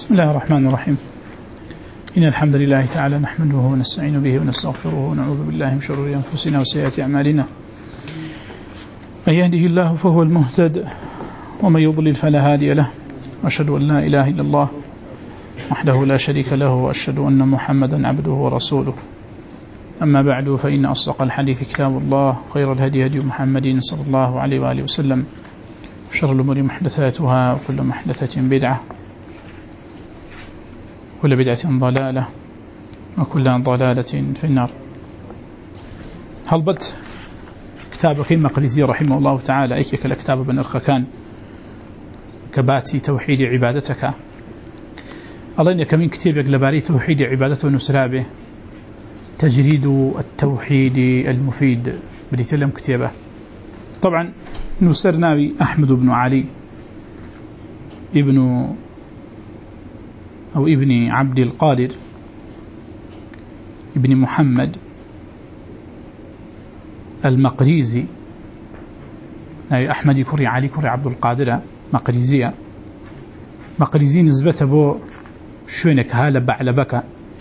بسم الله الرحمن الرحيم. إن الحمد لله تعالى نحمده ونستعين به ونستغفره ونعوذ بالله من شرور أنفسنا وسيئات أعمالنا. من يهده الله فهو المهتد ومن يضلل فلا هادي له، وأشهد أن لا إله إلا الله وحده لا شريك له، وأشهد أن محمدا عبده ورسوله. أما بعد، فإن أصدق الحديث كتاب الله، خير الهدي هدي محمد صلى الله عليه وآله وسلم، شر الأمور محدثاتها، وكل محدثة بدعة، وكل بدعة ضلالة، وكل ضلالة في النار. هلبت كتاب المقريزي رحمه الله تعالى أيكك الكتاب بن الخكان كباتي توحيد عبادتك. الله إنك من كتابك لباري توحيد عبادته ونسرابه، تجريد التوحيد المفيد بريتلم كتابه. طبعا نسرناوي أحمد بن علي ابن عبد القادر ابن محمد المقريزي، أحمد كري علي كري عبد القادر مقريزية. مقريزي نسبته بو شونك هالا بعلبك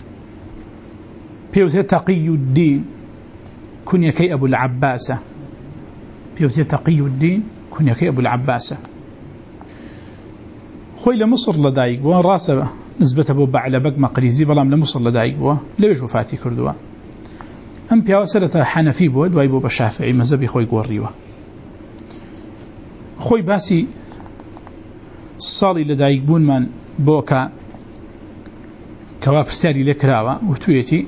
بيوتي تقي الدين كن يكي أبو العباسة. بيوتي تقي الدين كن يكي أبو العباسة. خوي لمصر لدايق وراسه نسبته بو بعلبك مقريزي بلام لمصر لدايق بو ليش وفاتي كردوا. أم بيوسلة حنفي بو دوايبو بشافعي مذهبي خوي قوريوه. خوي باسي صالي لدايق بون من بوكا كواب ساري لكراوة وتويتي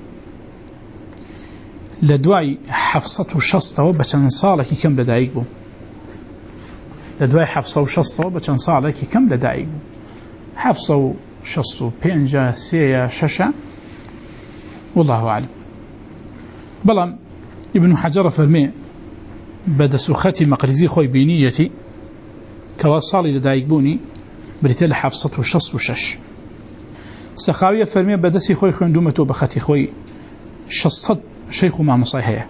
لدواي حفصة وشصته وبچن صالك كم لدايق بو. لدواي حفصة وشصته وبچن صالك كم لدايق بو. حفصة وشصته بينجا سيا ششا والله أعلم. بلام ابن حجر فرمي بدا سوختي مقرزي خوي بنيتي كواصالي لدايق بوني بريتل حفصة وشص وشش. سخاوية فرمي بدسي خوي خندومته بختي خوي شصت شيخ ما مصيحية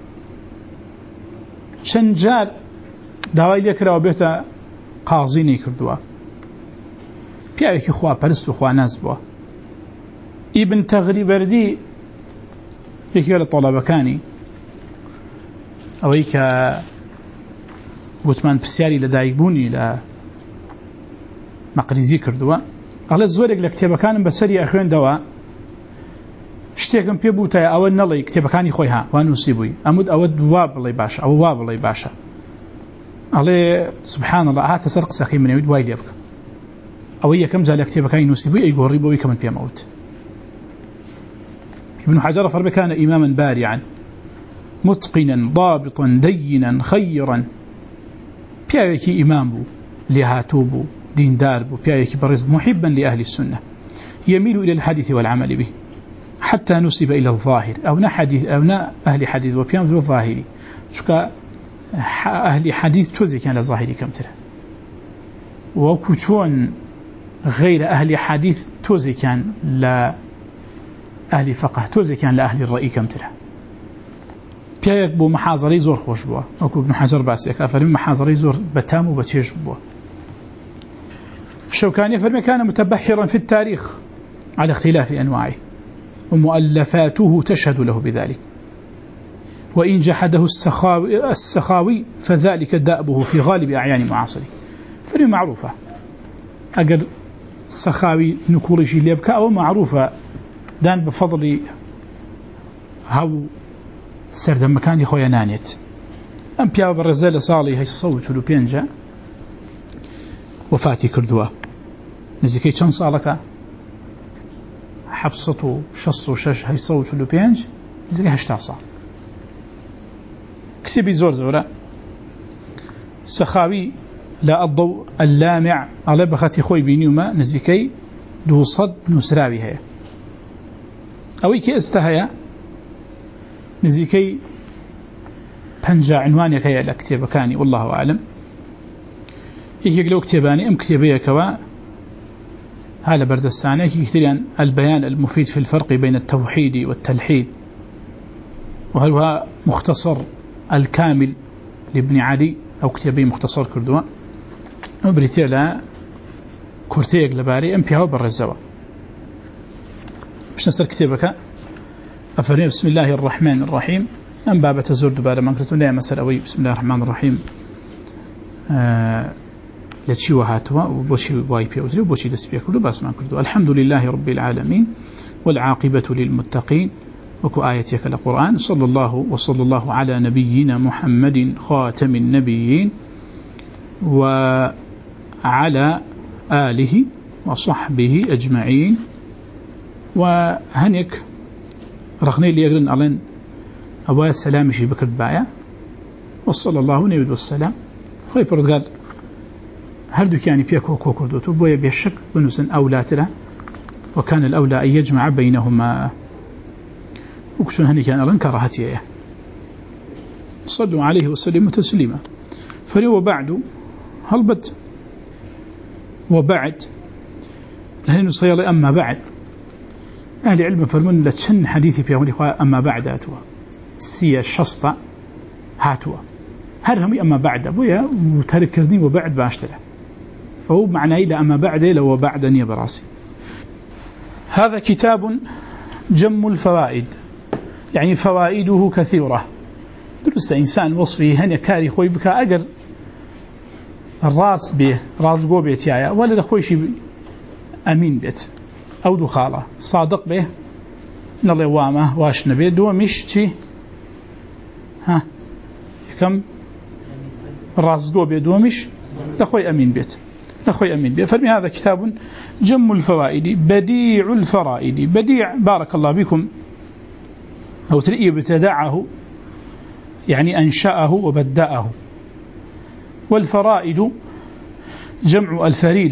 شنجار داوای لێکراوە بێتە قازینی کردووە. پیاوێکی خوا پەرست و خوا ناز بووە. ئیبن تەغریبەردی یەکێکە لە تەڵەبەکانی ئەوەی کە وتمان پرسیاری لە دایکبوونی لە مەقریزی کردووە، ئەڵێ زۆرێک لە کتێبەکانم بەسەری ئەخوێندەوە شتێکم پێ بوو تایە ئەوە نەڵێ کتێبەکانی خۆی وا نووسی بووی ئەمود ئەوە وا بڵێ باشە، ئەوە وا بڵێ باشە. ئەڵێ سبحان الله هاتە سەر قسەکەی منەوێت وای لێ بکە. ئەوە یەکەم جا لە کتێبەکانی نووسی بووی ئەیگۆڕی بۆی کە من پێمەوت. ابن حجر فرمى كان إماما بارعا متقنا ضابطا دينا خيرا. بيايكي إمام بو لهاتو بو دين دار بو بيايكي برز محبا لأهل السنة يميل إلى الحديث والعمل به حتى نسب إلى الظاهر أو نحديث أو نا أهل حديث وبيام ذو الظاهري شكا أهل حديث توزي كان الظاهري كم ترى وكوشون غير أهل حديث توزي كان لا أهل فقه توزي كان لأهل الرأي كم ترى. بياك بو محاضري زور خوش بوا أكو ابن حجر باسيك أفرمي محاضري زور بتام وبتيج بوا. الشوكاني فرمي كان متبحرا في التاريخ على اختلاف أنواعه ومؤلفاته تشهد له بذلك، وإن جحده السخاوي فذلك دأبه في غالب أعيان معاصره. فرمي معروفة أقل السخاوي نكولجي ليبكى أو معروفة دان بفضل هاو سردم مكاني خويا نانيت. أم بيا برزالة صالي هاي الصوت شلو بينجا وفاتي كردوا نزيكي چند صالك حفصة شص وشش هاي الصوت شلو بينج نزيكي 8 صال. كسبي زور زورا سخاوي لا الضوء اللامع على بختي خوي بينيوما نزيكي 200 نسراوي هي أوي كي استهيا نزيكي 5 عنوانك هي لكتابكاني والله أعلم. يكيك لو كتاباني أم كتابية كوا هذا بردستاني يكتريان البيان المفيد في الفرق بين التوحيد والتلحيد، وهل هو مختصر الكامل لابن عدي أو كتابي مختصر كردوان بريتيلا كورتيك لباري أم بيهو بالرزوة نسر كتابك أفرمي بسم الله الرحمن الرحيم أم بابا تزور دبارة منكرتون لا مسألة أوي بسم الله الرحمن الرحيم لتشي وهاتوا وبوشي واي بيوتري وبوشي دسبيا كله بس ما كردو الحمد لله رب العالمين والعاقبة للمتقين وكو آياتك القرآن صلى الله على نبينا محمد خاتم النبيين وعلى آله وصحبه أجمعين وهنيك رخني اللي يقولون ألين أبويا السلام شي بكر بايا وصلى الله نبي والسلام خوي فرد قال هردو كاني بيكو كردوتو بويا بيشك بنوسن أولاتنا وكان الأولى أن يجمع بينهما وكشون هني كان ألين كراهتي صلوا عليه وسلموا تسليما فلو بعد هلبت وبعد لأنه صيالي أما بعد أهل علم فرمون لتشن حديثي في أولي خواه أما بعد هاتوا السيا الشسطة هاتوا هرهم أما بعد أبويا وترك كردين وبعد باشتره فهو معنى إلا أما بعد لو بعدني براسي هذا كتاب جم الفوائد يعني فوائده كثيرة درست إنسان وصفه هني كاري خوي بك أقر الراس به راس قو بيتيايا ولا لخوي شي أمين بيت أو دخالة صادق به نالي وامه واش نبي دو مش شي ها كم راس قو بيت دو مش لخوي أمين بيت فرمي هذا كتاب جم الفوائد بديع الفرائد بديع بارك الله بكم أو ترئي ابتدعه يعني أنشأه وبدأه والفرائد جمع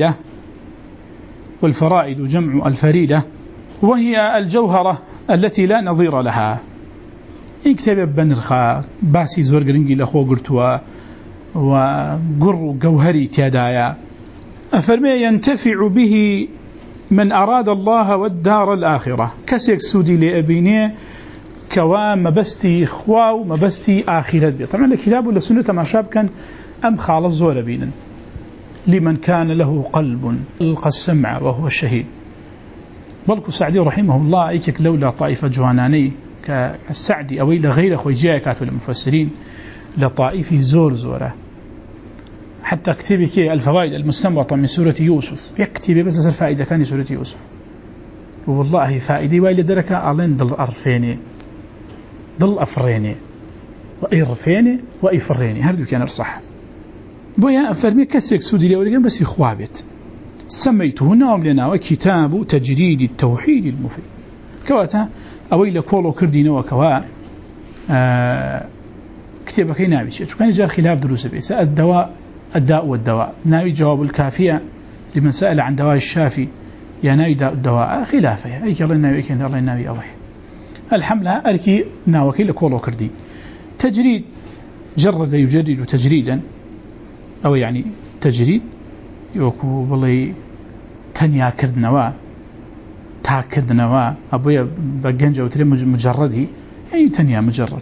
الفريدة وهي الجوهرة التي لا نظير لها اكتب بنرخا باسي زور قرنجي لخو قرتوا وقر جوهري تيادايا أفرمي ينتفع به من أراد الله والدار الآخرة كسيك سودي لأبينيه كوا مبستي خواو مبستي آخرت بي طبعا الكتاب ولا سنة ما شاب كان أم خالص زور بينا لمن كان له قلب ألقى السمع وهو الشهيد بلكو سعدي رحمه الله أيكك لولا طائفة جواناني كالسعدي أو إلى غير أخوي جاء المفسرين لطائفي زورة حتى اكتبك الفوائد المستنبطة من سورة يوسف يكتب بس الفائدة كان سورة يوسف والله فائدة وإلى دركة ألين ضل أرفيني ضل أفريني وإرفيني وإفريني هردو كان الصح بويا أفرمي كسيك سودي لي ولكن بس إخوابت سميته نوم لنا وكتاب تجريد التوحيد المفيد كواتا أويل كولو كردين وكوا كتابك ناوي شو كان جاء خلاف دروس بيس الداء والدواء ناوي جواب الكافية لمن سأل عن دواء الشافي يا ناوي الدواء خلافه أي الله ناوي كان الله ناوي أوه الحملة أركي ناوكي لكولو كردي تجريد جرد يجرد تجريدا أو يعني تجريد يوكو والله تنيا كردنوا تا كردنوا أبويا بقنجة وتري مجرده أي تنيا مجرد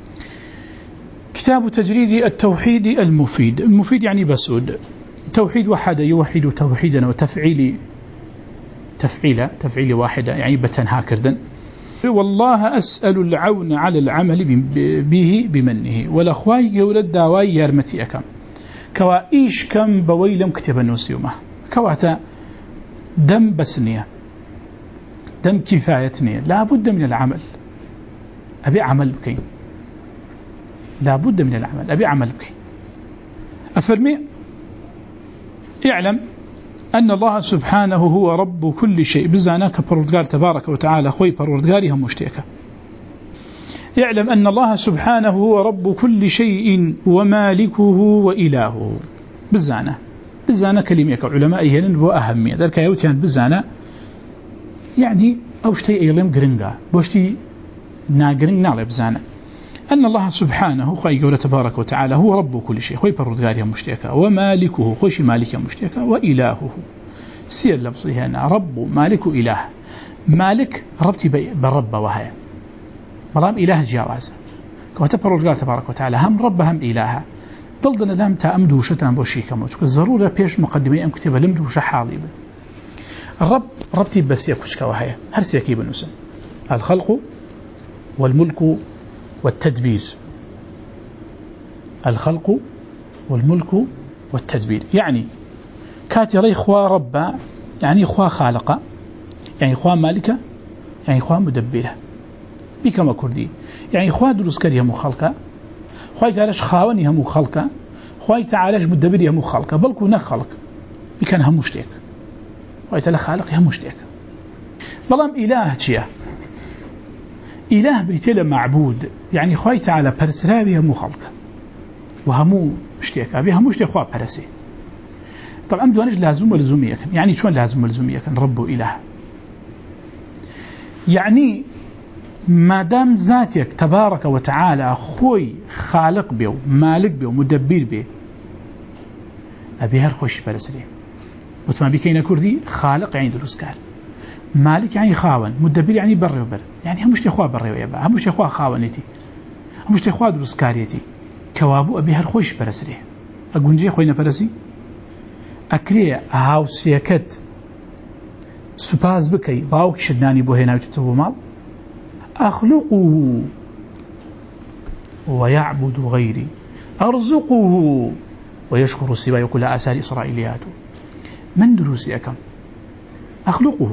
كتاب تجريد التوحيد المفيد يعني بسود توحيد واحد يوحد توحيدا وتفعيل تفعيل واحدة يعني بتنها كردن والله أسأل العون على العمل به بمنه والأخوائي يولد داواي يرمتي أكم كوا إيش كم بويلم كتب نوسيومه كواتا دم بسنية دم كفايتني لا بد من العمل أبي عمل بكين لا بد من العمل أبي عمل بكين أفرمي اعلم أن الله سبحانه هو رب كل شيء بزاناك بردقار تبارك وتعالى خوي بردقارها مشتيكا اعلم أن الله سبحانه هو رب كل شيء ومالكه وإلهه بزانة كلمة علماء هنا وأهمية ذلك يوتيان بزانة يعني أوشتي أيلم قرنقا بوشتي ناقرن نالي بزانة أن الله سبحانه خوي قول تبارك وتعالى هو رب كل شيء خوي بردقارها مشتيكا ومالكه خوي مالكها مشتيكا وإلهه سير لفظي هنا رب مالك إله مالك ربتي بالرب وهي ملام إله جاوز كواتبر رجال تبارك وتعالى هم رب هم إله ضلنا لم تأمدوا شتان بوشيكا موجك الضرورة بيش مقدمي أم كتب لمدو شحالي الرب ربتي بس يكوشك وهي هرسيكي بنوسن الخلق والملك والتدبير. الخلق والملك والتدبير يعني كاتري إخوة رب، يعني إخوة خالقة، يعني إخوة مالكة، يعني إخوة مدبرة بكما كردي، يعني إخوة دروس كريه مخلقة، إخوة تعالش خاوني هم خلقة، إخوة تعالش مدبري هم خلقة، بلكو نخلق بكان هم مشتك، إخوة تعالى خالق هم مشتك. بلام إله شيء، إله بريتله معبود، يعني إخوة تعالى برسراوي هم خلقة وهمو مشتك، أبي هم مشتك إخوة برسي. طبعا دوانج لازم ولزومية، يعني شون لازم ولزومية رب إله، يعني ما دام ذاتك تبارك وتعالى خوي خالق به مالك به مدبر به أبي هر خوش برسله. وتما بكينا كردي خالق يعني دروس كار، مالك يعني خاون، مدبر يعني بر وبر، يعني همش تخوا بر ويبا، همش تخوا خاونتي، همش تخوا دروس كاريتي كوابو أبي هر خوش برسله. أقولنجي خوينا برسي أكري هاو سيكت سباز بكي باوك شدناني بوهنا وتتبو مال أخلقه ويعبد غيري أرزقه ويشكر السبا يقول آثار إسرائيلياته. من دروسي أكم أخلقه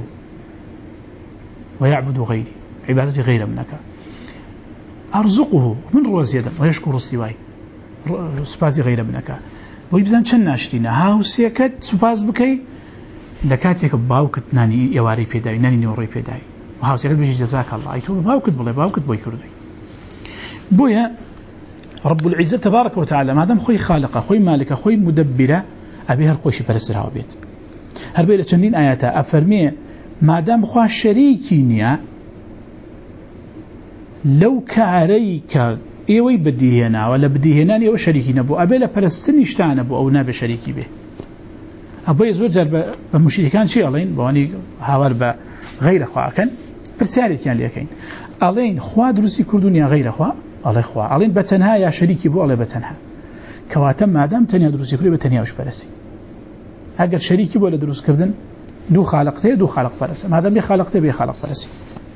ويعبد غيري عبادتي غير منك، أرزقه من روز يدا ويشكر السبا سبازي غير منك. ويبزان شن ناشرين هاو سيكت سباز بكي لكاتيك باوكت ناني يواري بيداي ناني نوري بيداي وهاو سيكت بيجي جزاك الله أيتو باوكت بلي باوكت بوي كردي بويا رب العزة تبارك وتعالى ما دام خوي خالقه خوي مالكه خوي مدبره أبيها الخوشي برسرها وبيت هل بيلا چندين آياتا أفرمي ما دام خواه شريكي نيا لو كاريك ايوي بديهنا ولا بديهنان ايوه شريكي نبو أبيلا برستن اشتان نبو أو ناب شريكي به أبو يزور جار بمشركان شيء ألين بواني هاور بغير خواه كان برسالي كان ليكين ألين خواه دروسي كردونيا غير خواه الله خواه ألين بتنها يا شريكي بو الله بتنها كواتم ما دام تنها دروسي كردو بتنها وش برسي اگر شريكي بو لدروس كردن دو خالقته دو خالق برسي ما دام بخالقته بخالق برسي.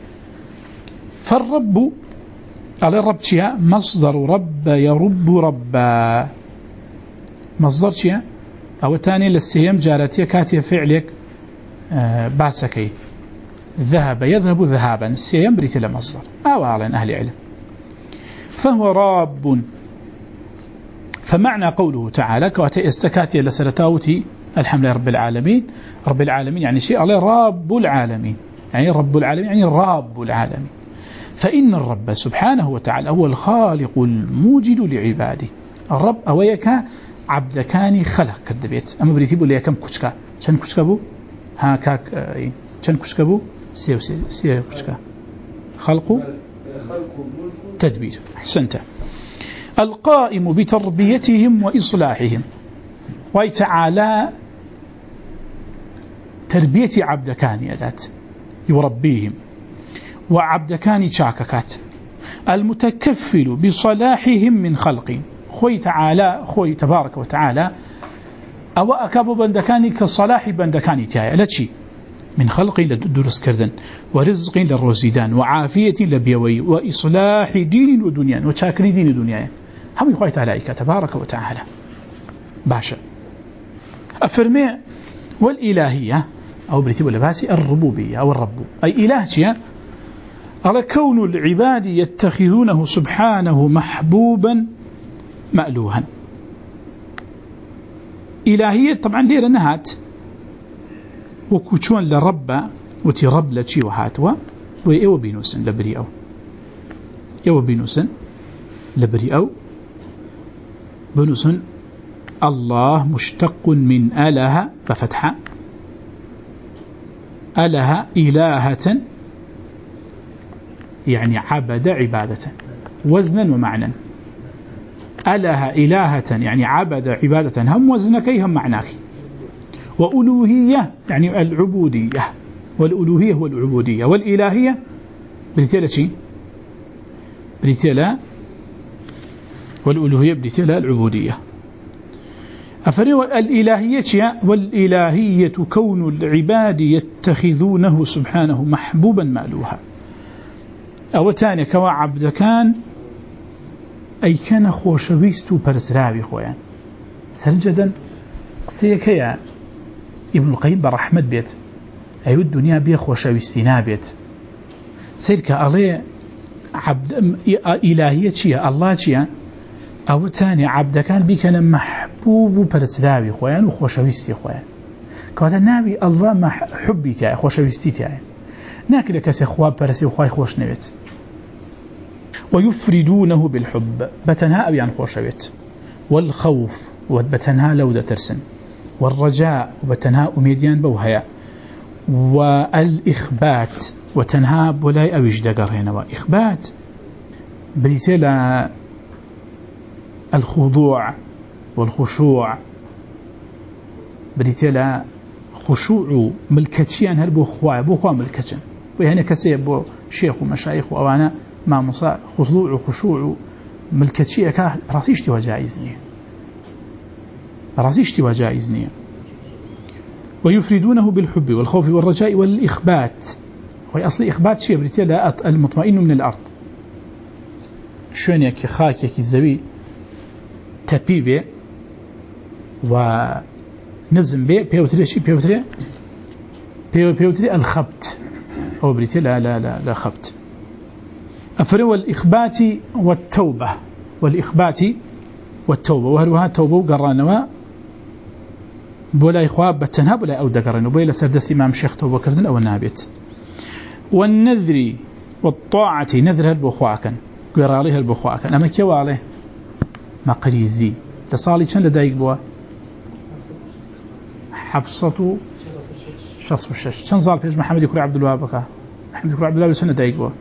فالرب على الرب شيء مصدر رب يرب ربا، مصدر شيء أو تاني للسيم جارتي كاتي فعلك باسكي ذهب يذهب ذهابا السيم بريت لمصدر أو على أهل علم. فهو راب، فمعنى قوله تعالى كواتي استكاتي لسرتاوتي الحمد لله رب العالمين. رب العالمين يعني شيء عليه رب العالمين، يعني رب العالمين يعني راب العالمين. فإن الرب سبحانه وتعالى هو الخالق الموجد لعباده. الرب أويك عبد كاني خلق كدبيت أما بريتيبو لي كم كشكا شن كشكا بو ها كاك شن كشكا بو سيو كشكا خلق تدبير. أحسنت. القائم بتربيتهم وإصلاحهم، وتعالى تربية عبد كاني أدات يربيهم وعبدكاني شاككات، المتكفل بصلاحهم من خلق خوي تعالى خوي تبارك وتعالى أو أكاب بندكاني كصلاح بندكاني تايا لتشي من خلق لدرس كردن ورزق للروزيدان وعافية لبيوي وإصلاح دين ودنيا وشاكري دين ودنيا هم خوي تعالى تبارك وتعالى باشا. أفرمي والإلهية أو بريتي والباسي الربوبية أو الرب أي إله شيء على كون العباد يتخذونه سبحانه محبوبا مألوها. إلهية طبعا ليه نهات وكوشون لرب وترب لشي وهاتوا ويأو بينوسن لبريئو يو بينوسن لبريئو بنوسن الله مشتق من آلهة بفتحة آلهة إلهة يعني عبد عبادة وزنا ومعنى. أله إلهة يعني عبد عبادة هم وزنكي هم معناك. وألوهية يعني العبودية، والألوهية هو العبودية، والإلهية بريتيلا شيء بريتيلا والألوهية بريتيلا العبودية. أفريوا الإلهية شيء والإلهية كون العباد يتخذونه سبحانه محبوبا مألوها. أو تاني كوا عبد كان أي كان خوشويست برسراوي خويا سرجدا سيكيا ابن القيم برحمة بيت أي الدنيا بيه خوشويستنا بيت سيرك عليه عبد إلهية شيء الله شيء أو تاني عبد كان بيكن محبوب برسراوي خويا وخوشويستي خويا كواتا نابي الله محبي تاعي خوشويستي تاعي ناكل كسي خواب برسي وخواي خوش نبيت ويفردونه بالحب بتنها أبيان خوشويت والخوف وبتنها لودة ترسن والرجاء وبتنها أميديان بوهيا والإخبات وتنها بولاي أويش دقرين وإخبات بريتلا الخضوع والخشوع بريتلا خشوع ملكتيان هل بو خوا ملكتيان وهنا كسي بو شيخ ومشايخ وأوانا ما مصا خضوع وخشوع ملكتية كه براسيشتي وجائزني ويفردونه بالحب والخوف والرجاء والإخبات هو أصل إخبات شيء بريتلا المطمئن من الأرض شونيك خاكيك الزوي تبيبه ونزم به بيوتري شيء بيوتري الخبت أو بريتلا لا خبت أفروا الإخبات والتوبة وهروها توبة وقرانوا بولا إخواب بتنها بولا أو دقرانوا بولا سردس إمام شيخ توبة كردن أو النابت والنذر والطاعة نذر هالبخواكا قرالي هالبخواكا أما كيوالي ما قريزي لصالي كان لدايق بوا حفصة شخص وشش كان صال فيش محمد يكون عبد الوهاب بكا محمد يكون عبد الوهاب سنة دايق بوا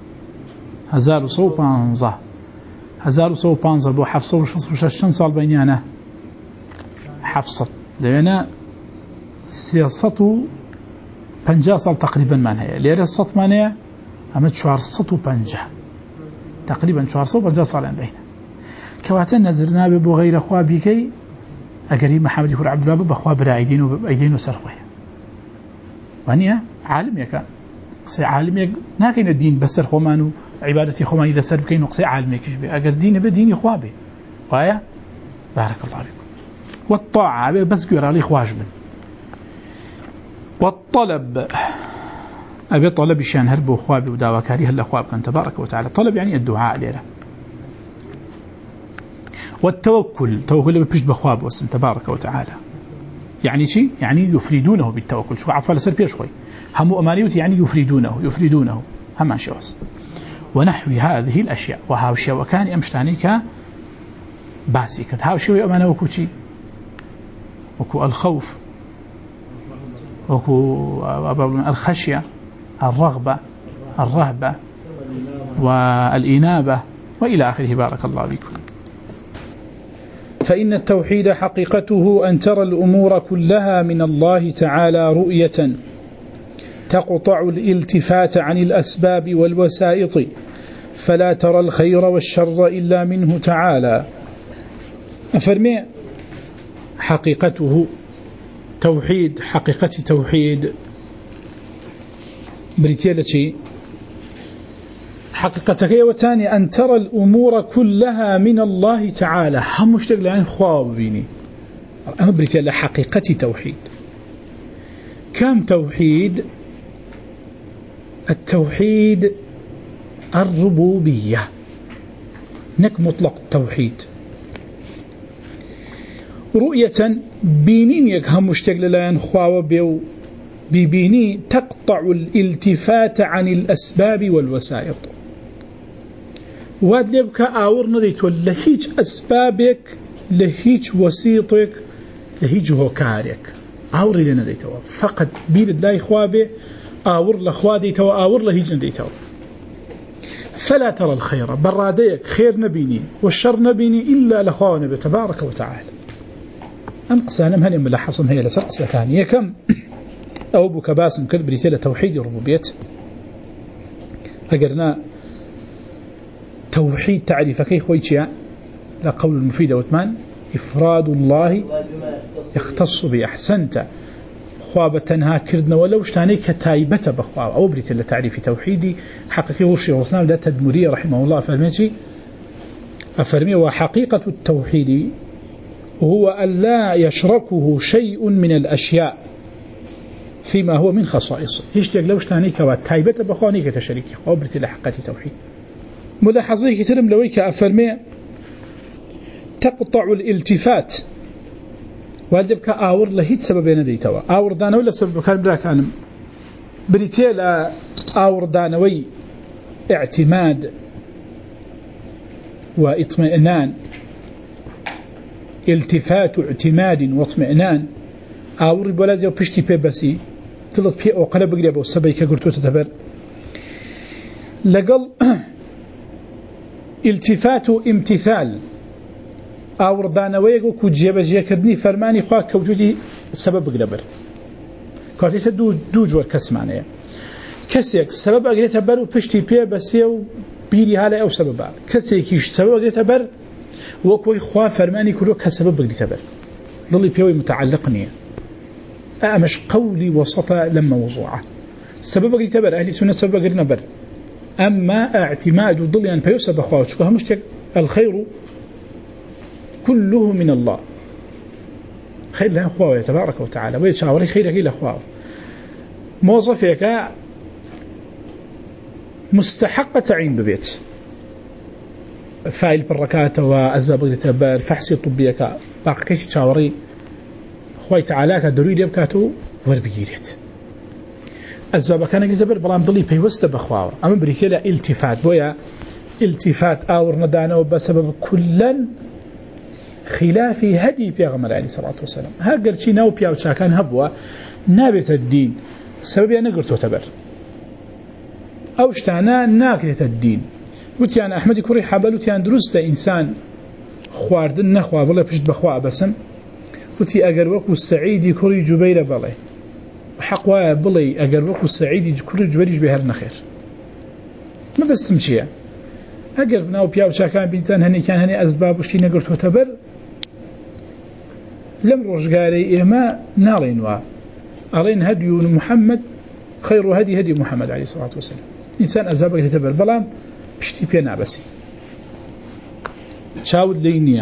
1015 بو حفصة وشش كان صال بينيانا حفصة لأن سياسته 50 صال تقريبا معناها لأن الصط معناها أما 450 تقريبا 450 صال بين كواتنا نزرنا ببو غير أخوة بكي أقريب محمد يكون عبد الوهاب بأخوة براعيدين وبأيدين وسرخوه وانيا عالم يكا قصي عالم يك ناكين الدين بسر خومانو عبادتي خوماني لسر بكين وقصي عالم يكش بي أقر دين بدين إخوابي وآيا بارك الله فيكم والطاعة بس قرأ لي إخواج من والطلب أبي طلب شان هربو إخوابي وداوكاري هل إخواب كان تبارك وتعالى طلب يعني الدعاء ليرا والتوكل توكل بيش بإخواب وسن تبارك وتعالى يعني شيء يعني يفردونه بالتوكل شو عطف على سربيه شوي هم أمانيوت يعني يفردونه هم شوز ونحو هذه الأشياء وهاوشيا وكان أمشتانيك باسكت هاوشيا أمانة وكوشي وكو الخوف وكو الخشية الرغبة الرهبة والإنابة وإلى آخره بارك الله بكم فإن التوحيد حقيقته أن ترى الأمور كلها من الله تعالى رؤية تقطع الالتفات عن الأسباب والوسائط فلا ترى الخير والشر إلا منه تعالى أفرمي حقيقته توحيد حقيقة توحيد بريتيالتي حقيقتك وتاني أن ترى الأمور كلها من الله تعالى هم مشتغل عن خوابيني أما بريتيال حقيقة توحيد كم توحيد التوحيد الربوبية نك مطلق التوحيد رؤية بينين يك هم مشتغل عن خواب ببيني تقطع الالتفات عن الأسباب والوسائط واد ليبكى آور نديت لهيج أسبابك لهيج وسيطك لهيج هوكارك آور اللي نديته فقط بيرد لا إخوابه آور لأخواديته آور لهيج نديته فلا ترى الخير براديك خير نبيني والشر نبيني إلا لأخوانه بتبارك وتعالى أنقصانا مهني من لحظم هي لسرقصة ثانية كم أو بك باسم كذب رسالة توحيد الربوبية أقرنا توحيد تعريف كيف خويتشيا لقول المفيد وثمان إفراد الله يختص بأحسنت خواب تنها كردنا ولو شتاني كتايبة بخواب أو بريت لتعريف توحيدي حقيقي وشي وصنام لا تدمرية رحمه الله أفرمي وحقيقة التوحيد هو أن لا يشركه شيء من الأشياء فيما هو من خصائصه يشتيق لو شتاني كتايبة بخواني كتشريكي خواب بريت لحقة توحيد ملاحظيه كترم لويك أفرمي تقطع الالتفات وهذا بك آور لهيت سببين ديتوا آور دانوي لسبب كان بلا كان بريتيل آور دانوي اعتماد واطمئنان التفات اعتماد واطمئنان آور بولاد يو بشتي بي بسي تلت بي او قلب قريب والسبب كقرتو تتبر لقل التفات امتثال ئاوردانەوەیەک و جێبەجێکردنی فەرمانی خوا کەوتوتی سەبەب بگرێبەر کاتێسە دوو جۆر کەسمانەیە کەسێک سەبەب ئەگرێتە بەر و پشتی پێ بەسێ و بیری هالای ئەو سەبەبە کەسێکیش سەبەب ئەگرێتە بەر وەکوی خوا فەرمانی کردو کە سەبەب بگریتە بەر دڵی پێوەی متعلق نییە ئەمەش قەولی وەسەطە لەم مەوزوعە سەبەب ئەگریتە بەر ئەهلی سونە سەبەب ئەگرنە بەر ئەمما ئاعتیماد و دڵیان پێویستە بەخوا چونکە هەموو شتێک الخير كله من الله خير له أخوة تبارك وتعالى ويتشاوري خيرك إلى أخوة موظفك مستحق تعين ببيت فاعل بالركات وأسباب التبار فحصي طبيك باقي كيش تشاوري أخوة تعالى كدريد يبكاتو وربيريت أسباب كان يزبر بلام ضلي بيوست بأخوة أما بريتيلا التفات بويا التفات آور ندانا وبسبب كلا خلاف هدي پیغمبر علیه الصلاة والسلام هاگر چی ناو پیاو چاکان هبوا نابت الدين سبب يعني قرتو تبر او اشتانا ناكرت الدين قلت يعني احمد كوري حبل قلت يعني درست انسان خواردن نخوا والله بشت بخوا بسم قلت اگر وكو السعيد كوري جبير بالله حقوا بالله اگر وكو السعيد كوري جبير بهر نخير ما بس مشي اگر ناو پیاو چاکان بینتان هنی كان هني اسباب وشتي نقرتو تبر لم رجعاري إما نارين وأرين هدي محمد خير هدي محمد عليه الصلاة والسلام إنسان أزابك تتبر بلام بشتي بينا بسي شاود لينيا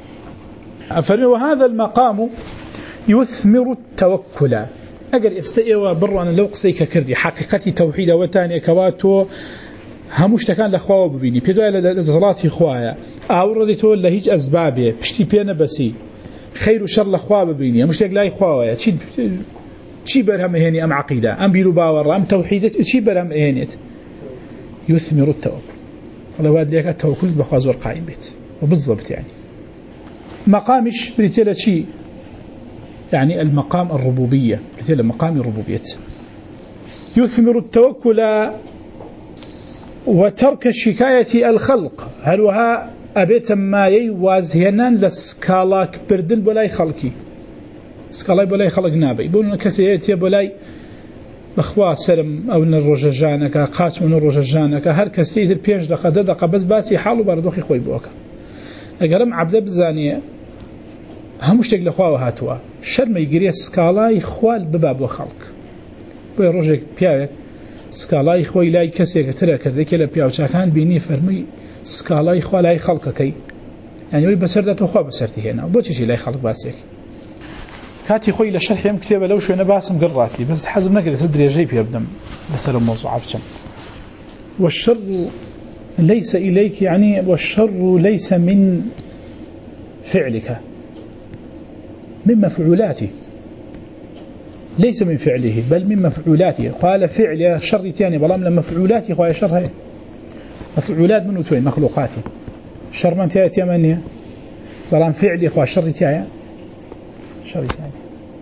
وهذا المقام يثمر التوكل أقل استئوا برا لو قصيك كردي حقيقتي توحيد وتاني كواتو هموش تكان لخواه ببيني بيدو إلى صلاتي خوايا أوردتو لهيج أسبابه بشتي بينا بسي خير وشر لخوا ببيني مش يقلاي خوايا شي برهم هني ام عقيده ام بيرو باور ام توحيد شي برهم هنيت يثمر التوكل والله واد ليك التوكل بخازور قائم بيت وبالضبط يعني مقامش بريتلا شي يعني المقام الربوبيه بريتلا مقام الربوبيه يثمر التوكل وترك الشكايه الخلق هل وها أبيت ما يوازهنان لسكالاك بردن بلاي خلقي سكالاي بلاي خلق نابي بقولنا كسيتي بلاي بخوا سلم أو نروججانك قاتم نروججانك هر كسيت البينج دقة بس باسي حاله بردوخي خوي بوكا أقرم عبد بزانية هموش تقل خوا وهاتوا شر ما يقري سكالاي خوال بباب وخلق بوي روجك بياك سكالاي خوي لاي كسيك ترى كذلك لا بياو شاكان بيني فرمي سكالاي خوالاي خلقكي يعني وي بسردته خوا بسرتي هنا وبوتي شي لاي خلق باسيك كاتي خوي لشرح يم كتابه لو شو انا باسم قر راسي بس حزم نقدر صدري جيب يبدم بسر الموضوع عفشم والشر ليس اليك يعني والشر ليس من فعلك من مفعولاته ليس من فعله بل من مفعولاته قال فعل شر ثاني بلام لما مفعولاته خويا شر هي مفعولات منه توي مخلوقاته شر من تأتي منيه بلام فعلي خويا شر ثاني شر ثاني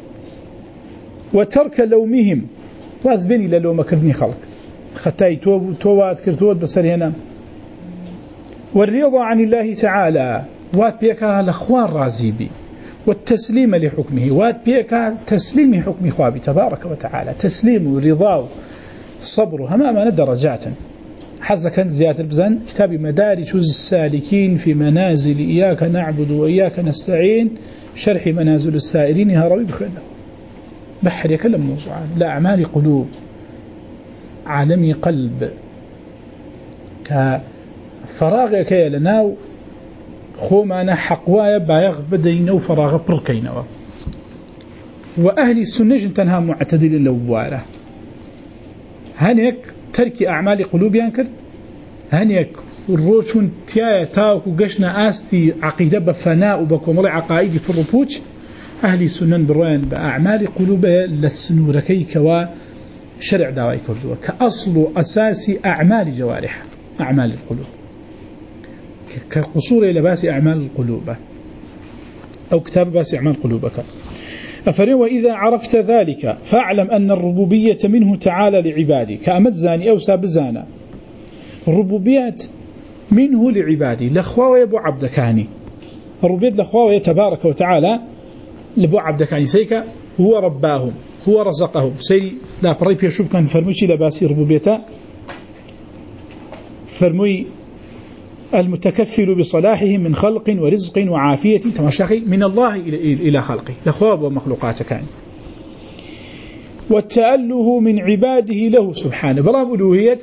وترك لومهم وازبني للوم كرني خلق ختاي توات كرتوت بصر هنا والرضا عن الله تعالى وات بيكا لخوان رازيبي والتسليم لحكمه وات بيكا تسليم حكم خوابي تبارك وتعالى تسليم ورضاه صبر هماما درجات حزك زيادة البزن كتاب مدارج السالكين في منازل إياك نعبد وإياك نستعين شرح منازل السائرين هروي بخينا بحر يكلم موضوعات لأعمال قلوب عالمي قلب كفراغ كي لناو خوما حقوايا بايغ بدينو فراغ بركينو وأهل السنة تنها معتدل لوارة هنيك ترك أعمال قلوب ينكر هنيك الروشون تيايا تاوكو قشنا آستي عقيدة بفناء وبكمل عقائد في الربوش أهل السنة بروين بأعمال قلوبها للسنوركي كوا شرع داوي كردوه كأصل أساسي أعمال جوارح أعمال القلوب كقصور إلى باس أعمال القلوب أو كتاب باس أعمال قلوبك وإذا عرفت ذلك فاعلم أن الربوبية منه تعالى لعبادي كأمد زاني أو سابزانا الربوبية منه لعبادي لأخواه يبو عبدكاني الربوبية لأخواه تبارك وتعالى لبو عبدكاني سيكا هو رباهم هو رزقهم سيري لا بريب يشوف كان فرموشي لباسي ربوبيته فرموي المتكفل بصلاحهم من خلق ورزق وعافية تماشاخي من الله إلى خلقه لخواب ومخلوقات كان والتأله من عباده له سبحانه بلا ألوهية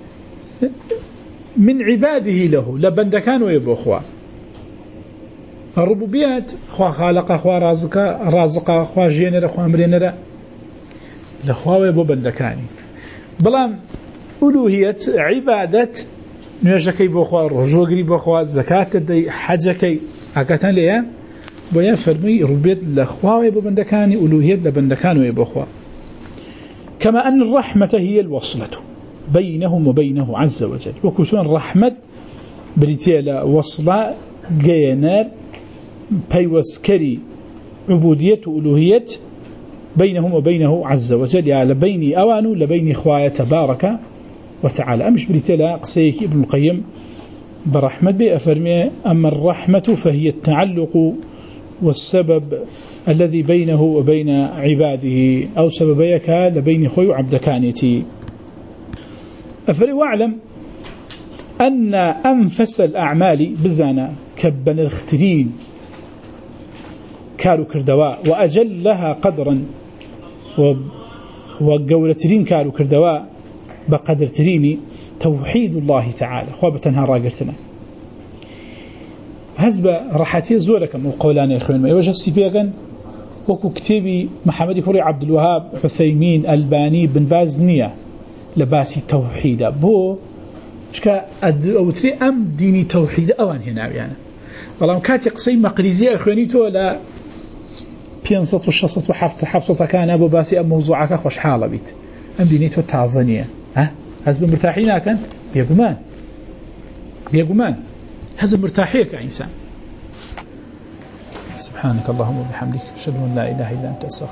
من عباده له لبندكان ويبو أخوة الربوبيات أخوة خالق أخوة رازق أخوة جينر أخوة أمرينر لخوة ويبو بندكاني بلا ألوهية عبادة نوێژەکەی بۆ خوا ڕۆژۆگری بۆ خوا زەکات دەی حەجەکەی ئاگاتان لێیە بۆیان فەرمووی ڕوبێت لە خواوێ بۆ بەندەکانی ئولوهیەت لە بەندەکانوێ بۆ خوا كما أن الرحمة هي الوصلة بينهم وبينه عز وجل وكسوان رحمة بريتيلا وصلة جينار بيوسكري عبودية ألوهية بينهم وبينه عز وجل يا لبيني أوانو لبيني خوايا تبارك وتعالى أمش بريتلا قصيك ابن القيم برحمة بأفرمي أما الرحمة فهي التعلق والسبب الذي بينه وبين عباده أو سببيك لبين خوي عبدكانيتي أفري واعلم أن أنفس الأعمال بزانا كبن الاخترين كارو كردواء وأجلها قدرا وقولترين كارو كردواء بقدر تريني توحيد الله تعالى خوابتنها راقرتنا هزب راحتي زورك من القولان يا اخوان ما يوجه السبيغن وكو كتابي محمد كوري عبد الوهاب حثيمين الباني بن باز نية لباسي توحيد بو شكا او تري ام ديني توحيد اوان هنا يعني والله كاتي قصي مقريزي اخوانيتو لا بينصت والشصت وحفصة كان ابو باسي ام موضوعك خوش حاله بيت ام دينيتو تازانيه ها هذا مرتاحين كان بيقومان هذا مرتاحيه كإنسان سبحانك اللهم وبحمدك أشهد أن لا إله إلا أنت أستغفرك